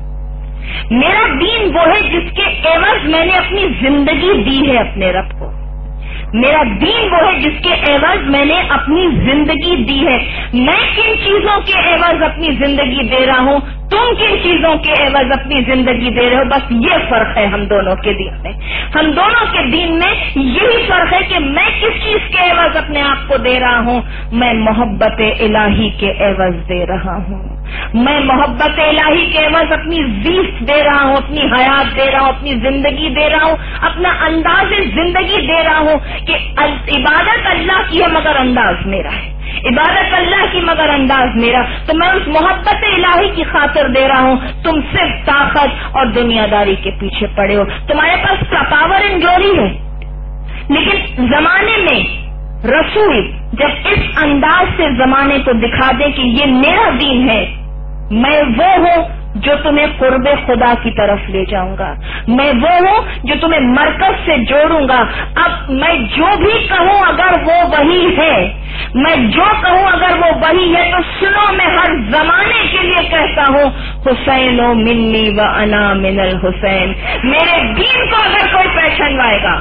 میرا دین وہ ہے جس کے عوض میں نے اپنی زندگی دی ہے اپنے رب کو. میرا دین وہ ہے جس کے عوض میں نے اپنی زندگی دی ہے. میں کن چیزوں کے عوض اپنی زندگی دے رہا ہوں, تم کن چیزوں کے عوض اپنی زندگی دے رہے ہو. بس یہ فرق ہے ہم دونوں کے دین میں. ہم دونوں کے دین میں یہی فرق ہے کہ میں کس چیز کے عوض اپنے آپ کو دے رہا ہوں. میں محبت الہی کے عوض دے رہا ہوں. میں محبت الہی کے عوض اپنی زیست دے رہا ہوں, اپنی حیات دے رہا ہوں, اپنی زندگی دے رہا ہوں, اپنا انداز زندگی دے رہا ہوں کہ عبادت اللہ کی ہے مگر انداز میرا ہے, عبادت اللہ کی مگر انداز میرا. تو میں اس محبت الہی کی خاطر دے رہا ہوں. تم صرف طاقت اور دنیا داری کے پیچھے پڑے ہو. تمہارے پاس پاور اینڈ گلوری ہے, لیکن زمانے میں رسول جب اس انداز سے زمانے کو دکھا دے کہ یہ میرا دین ہے, میں وہ ہوں جو تمہیں قرب خدا کی طرف لے جاؤں گا، میں وہ ہوں جو تمہیں مرکز سے جوڑوں گا۔ اب میں جو بھی کہوں اگر وہ وہی ہے، میں جو کہوں اگر وہ وہی ہے تو سنو، میں ہر زمانے کے لیے کہتا ہوں حسین و منی و انا من الحسین۔ میرے دین کو اگر کوئی پہچانوائے گا،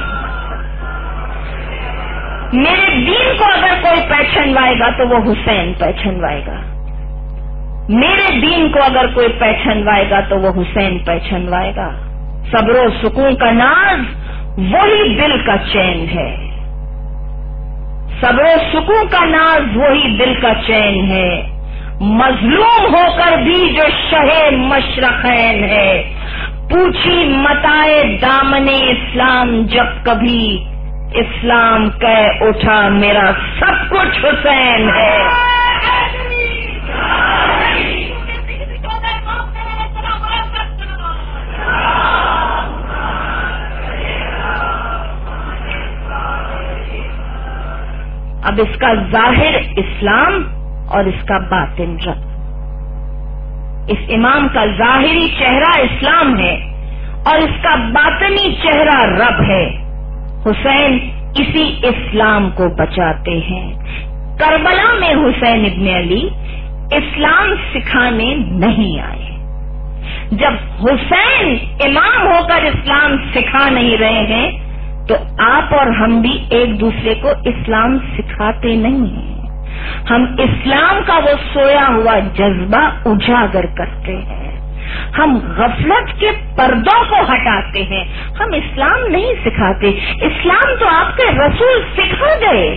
میرے دین کو اگر کوئی پہچانوائے گا تو وہ حسین پہچانوائے گا، میرے دین کو اگر کوئی پہچانوائے گا تو وہ حسین پہچانوائے گا۔ صبر و سکون کا ناز وہی دل کا چین ہے، صبر و سکون کا ناز وہی دل کا چین ہے، مظلوم ہو کر بھی جو شہ مشرقین ہے، پوچھی متائے دامن اسلام جب کبھی، اسلام کہہ اٹھا میرا سب کچھ حسین ہے۔ اب اس کا ظاہر اسلام اور اس کا باطن رب۔ اس امام کا ظاہری چہرہ اسلام ہے اور اس کا باطنی چہرہ رب ہے۔ حسین اسی اسلام کو بچاتے ہیں۔ کربلا میں حسین ابن علی اسلام سکھانے نہیں آئے۔ جب حسین امام ہو کر اسلام سکھا نہیں رہے ہیں تو آپ اور ہم بھی ایک دوسرے کو اسلام سکھاتے نہیں ہیں۔ ہم اسلام کا وہ سویا ہوا جذبہ اجاگر کرتے ہیں، ہم غفلت کے پردوں کو ہٹاتے ہیں، ہم اسلام نہیں سکھاتے۔ اسلام تو آپ کے رسول سکھا گئے،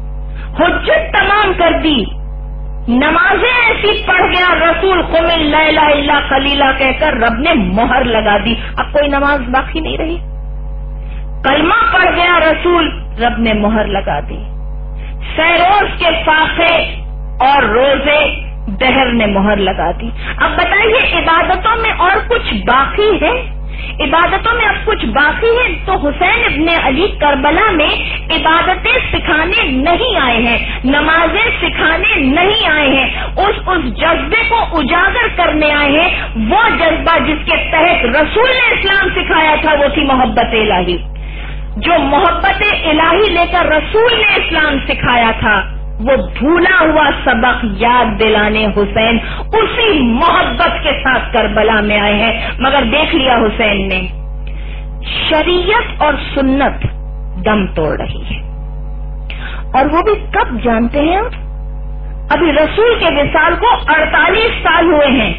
حجت تمام کر دی، نمازیں ایسی پڑھ گیا رسول، قم اللیل الا قلیلا کہہ کر رب نے مہر لگا دی، اب کوئی نماز باقی نہیں رہی۔ کلمہ پڑھ گیا رسول، رب نے مہر لگا دی۔ سیروز کے فاقے اور روزے دہر نے مہر لگا دی۔ اب بتائیے عبادتوں میں اور کچھ باقی ہے؟ عبادتوں میں اب کچھ باقی ہے؟ تو حسین ابن علی کربلا میں عبادتیں سکھانے نہیں آئے ہیں، نمازیں سکھانے نہیں آئے ہیں، اس اس جذبے کو اجاگر کرنے آئے ہیں۔ وہ جذبہ جس کے تحت رسول نے اسلام سکھایا تھا وہ تھی محبت الہی۔ جو محبت الہی لے کر رسول نے اسلام سکھایا تھا وہ بھولا ہوا سبق یاد دلانے حسین اسی محبت کے ساتھ کربلا میں آئے ہیں۔ مگر دیکھ لیا حسین نے، شریعت اور سنت دم توڑ رہی ہے، اور وہ بھی کب جانتے ہیں آپ؟ ابھی رسول کے وصال کو اڑتالیس سال ہوئے ہیں،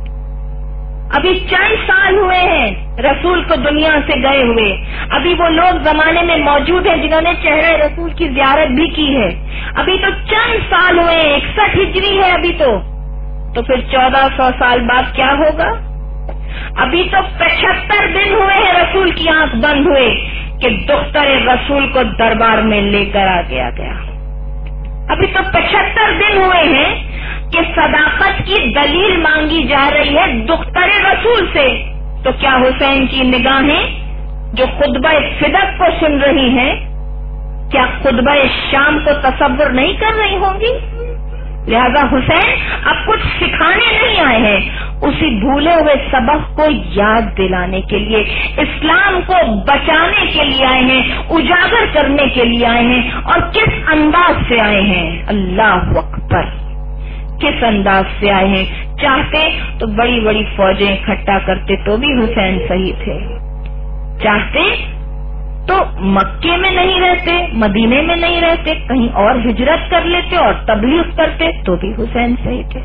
ابھی چند سال ہوئے ہیں رسول کو دنیا سے گئے ہوئے، ابھی وہ لوگ زمانے میں موجود ہیں جنہوں نے چہرے رسول کی زیارت بھی کی ہے، ابھی تو چند سال ہوئے ہیں، اکسٹھ ہجری ہے ابھی تو تو پھر چودہ سو سال بعد کیا ہوگا؟ ابھی تو پچہتر دن ہوئے ہیں رسول کی آنکھ بند ہوئے کہ دختر رسول کو دربار میں لے کر آ گیا گیا، ابھی تو پچہتر دن ہوئے ہیں کہ صداقت کی دلیل مانگی جا رہی ہے دختر رسول سے۔ تو کیا حسین کی نگاہیں جو خطبہ صدق کو سن رہی ہیں کیا خطبہ شام کو تصور نہیں کر رہی ہوں گی؟ لہذا حسین اب کچھ سکھانے نہیں آئے ہیں، اسی بھولے ہوئے سبق کو یاد دلانے کے لیے، اسلام کو بچانے کے لیے آئے ہیں، اجاگر کرنے کے لیے آئے ہیں۔ اور کس انداز سے آئے ہیں؟ اللہ اکبر، کس انداز سے آئے ہیں؟ چاہتے تو بڑی بڑی فوجیں اکٹھا کرتے تو بھی حسین صحیح تھے، چاہتے تو مکے میں نہیں رہتے، مدینے میں نہیں رہتے، کہیں اور ہجرت کر لیتے اور تبلیغ کرتے تو بھی حسین صحیح تھے۔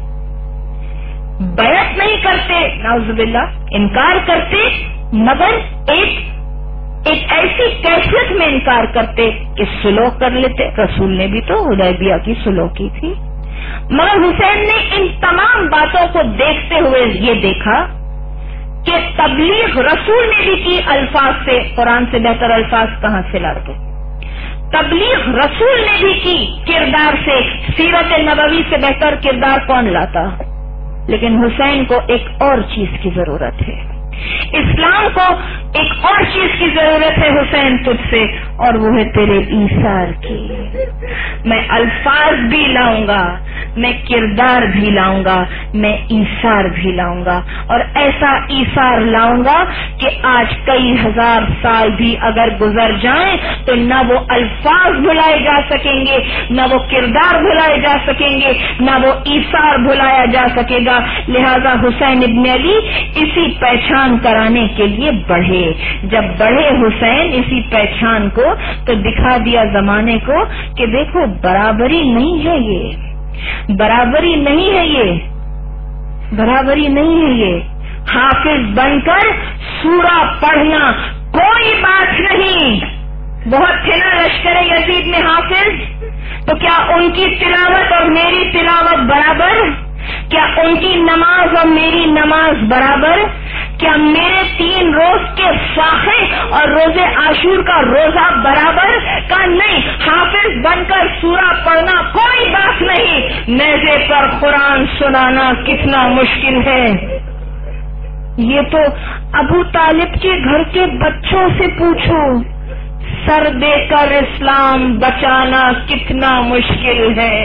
بیعت نہیں کرتے، نعوذ باللہ انکار کرتے، مگر ایک ایک ایسی کیفیت میں انکار کرتے کہ صلح کر لیتے۔ رسول نے بھی تو حدیبیہ کی صلح کی تھی، مگر حسین نے ان تمام باتوں کو دیکھتے ہوئے یہ دیکھا کہ تبلیغ رسول نے بھی کی الفاظ سے، قرآن سے بہتر الفاظ کہاں سے لاتے، تبلیغ رسول نے بھی کی کردار سے، سیرت نبوی سے بہتر کردار کون لاتا؟ لیکن حسین کو ایک اور چیز کی ضرورت ہے، اسلام کو ایک اور چیز کی ضرورت ہے حسین تجھ سے، اور وہ ہے تیرے ایثار کی۔ میں الفاظ بھی لاؤں گا، میں کردار بھی لاؤں گا، میں ایثار بھی لاؤں گا، اور ایسا ایثار لاؤں گا کہ آج کئی ہزار سال بھی اگر گزر جائیں تو نہ وہ الفاظ بھلائے جا سکیں گے، نہ وہ کردار بھلائے جا سکیں گے، نہ وہ ایثار بھلایا جا سکے گا۔ لہذا حسین ابن علی اسی پہچان کرانے کے لیے بڑھے۔ جب بڑھے حسین اسی پہچان کو، تو دکھا دیا زمانے کو کہ دیکھو برابری نہیں ہے، یہ برابری نہیں ہے، یہ برابری نہیں ہے، یہ حافظ بن کر سورہ پڑھنا کوئی بات نہیں۔ بہت تھے نا لشکر یزید میں حافظ، تو کیا ان کی تلاوت اور میری تلاوت برابر؟ کیا ان کی نماز اور میری نماز برابر؟ کیا میرے تین روز کے فاقے اور روزے عاشور کا روزہ برابر کا نہیں؟ حافظ بن کر سورہ پڑھنا کوئی بات نہیں، نیزے پر قرآن سنانا کتنا مشکل ہے۔ یہ تو ابو طالب کے گھر کے بچوں سے پوچھو، سر دے کر اسلام بچانا کتنا مشکل ہے۔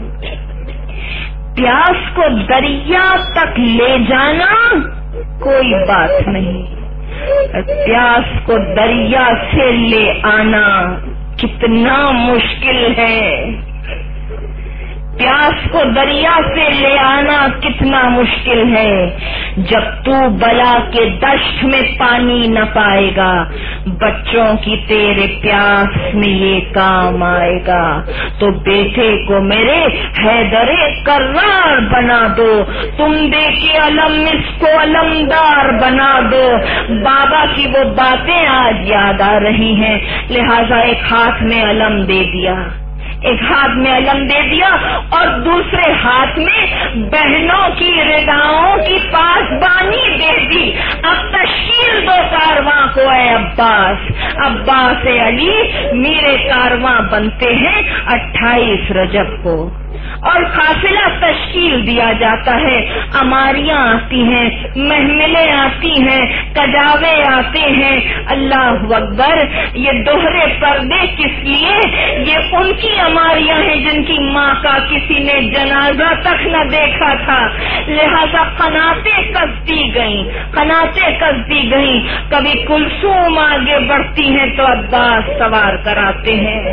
پیاس کو دریا تک لے جانا کوئی بات نہیں، پیاس کو دریا سے لے آنا کتنا مشکل ہے۔ پیاس کو دریا سے لے آنا کتنا مشکل ہے۔ جب تو بلا کے دشت میں پانی نہ پائے گا، بچوں کی تیرے پیاس میں یہ کام آئے گا، تو بیٹے کو میرے حیدر کرار بنا دو، تم دے کے علم اس کو علمدار بنا دو۔ بابا کی وہ باتیں آج یاد آ رہی ہیں، لہذا ایک ہاتھ میں علم دے دیا، ایک ہاتھ میں علم دے دیا، اور دوسرے ہاتھ میں بہنوں کی رداؤں کی پاسبانی دے دی۔ اب تشکیل دو کارواں کو اے عباس، عباس علی میرے کارواں بنتے ہیں اٹھائیس رجب کو، اور قافلہ تشکیل دیا جاتا ہے۔ اماریاں آتی ہیں، محملیں آتی ہیں، کجاوے آتے ہیں۔ اللہ اکبر، یہ دوہرے پردے کس لیے؟ یہ ان کی اماریاں ہیں جن کی ماں کا کسی نے جنازہ تک نہ دیکھا تھا، لہذا قناتیں کستی گئیں، قناتیں کستی گئیں۔ کبھی کلثوم آگے بڑھتی ہیں تو عباس سوار کراتے ہیں،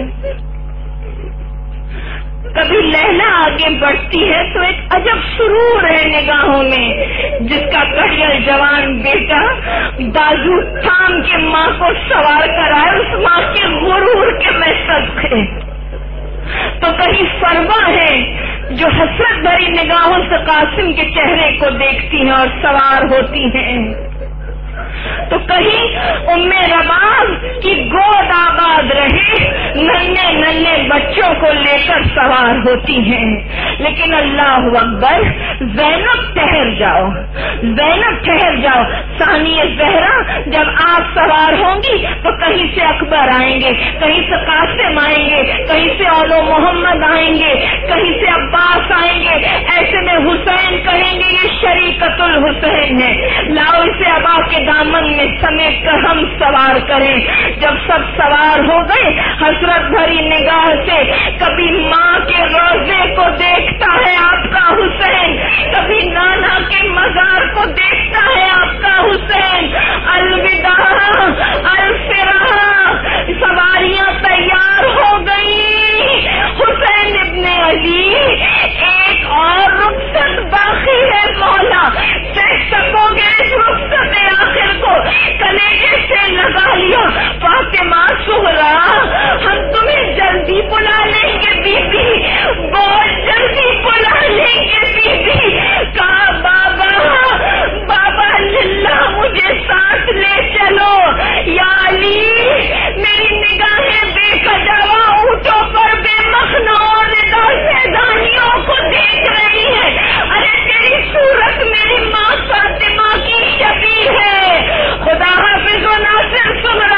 کبھی لیلا آگے بڑھتی ہے تو ایک عجب سرور ہے نگاہوں میں، جس کا کڑیل جوان بیٹا بازو تھام کے ماں کو سوار کرائے، اس ماں کے غرور کے میں صدقے۔ تو کہیں فرما ہے جو حسرت بھری نگاہوں سے قاسم کے چہرے کو دیکھتی ہیں اور سوار ہوتی ہیں، تو کہیں ام رباب کی گود آباد رہے، ننھے ننھے بچوں کو لے کر سوار ہوتی ہیں۔ لیکن اللہ اکبر، زینب ٹھہر جاؤ، زینب ٹھہر جاؤ۔ ثانی زہرا جب آپ سوار ہوں گی تو کہیں سے اکبر آئیں گے، کہیں سے قاسم آئیں گے، کہیں سے اولو محمد آئیں گے، کہیں سے عباس آئیں گے۔ ایسے میں حسین کہیں گے یہ شریکت الحسین ہے، لاؤ اسے ابا کے دامن میں سمیٹ کر ہم سوار کریں۔ جب سب سوار ہو گئے، حسرت بھری نگاہ سے کبھی ماں کے روزے کو دیکھتا ہے آپ کا حسین، کبھی نانا کے مزار کو دیکھتا ہے آپ کا حسین۔ الوداع الفراق، سواریاں تیار ہو گئی، حسین ابن علی ایک اور رخصت باقی ہے مولا، دیکھ سکو گے اس رخصت آخر کو، کلیجے سے لگا لیا۔ فاطمہ سہرا، ہم تمہیں جلدی بلا لیں گے بی بی، بہت جلدی بلا لیں گے بی بی۔ کہا بابا بابا للہ مجھے ساتھ لے چلو، یا علی میری نگاہیں بے کجاوا اونٹوں پر بے مخنوں اور ردا سے دانیوں کو دیکھ رہی ہے۔ ارے تیری صورت میری ماں فاطمہ کی شبیہ ہے۔ خدا حافظ و ناصر سن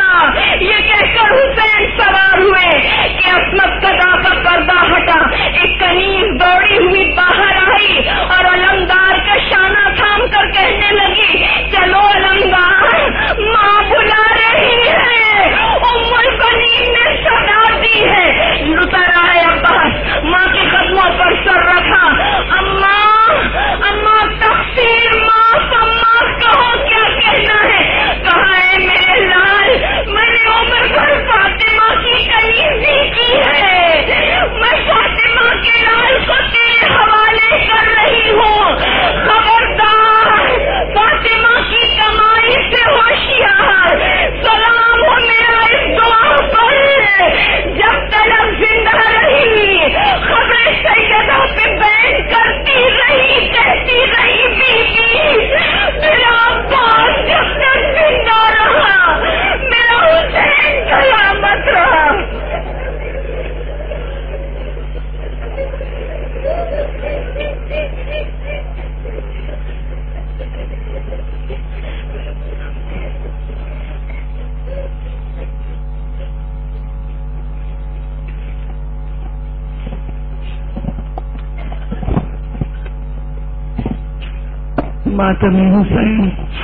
मातमी हुसैन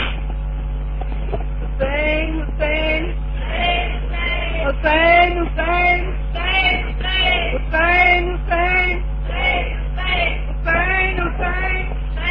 हुसैन हुसैन हुसैन हुसैन हुसैन हुसैन हुसैन हुसैन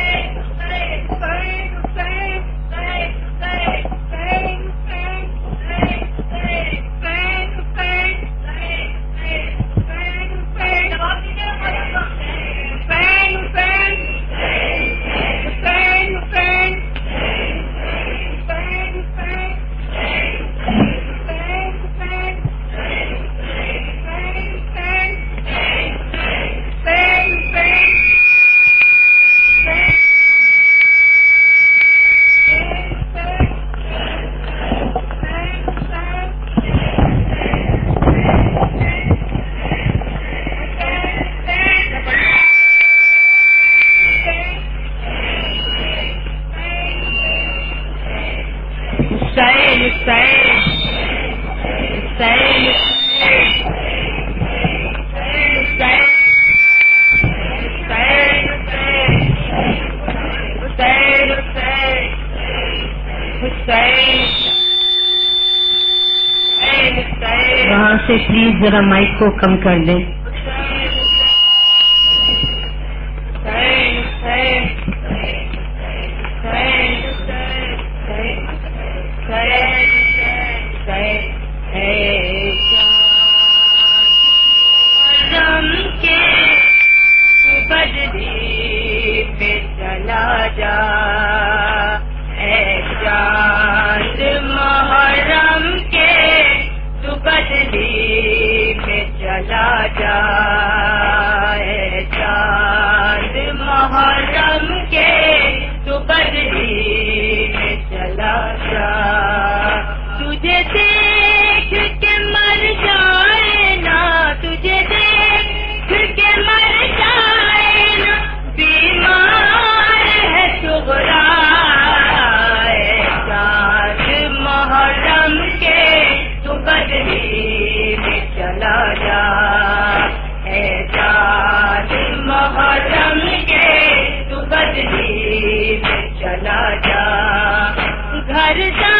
वहाँ से प्लीज जरा माइक को कम कर दें। چلا جا گھر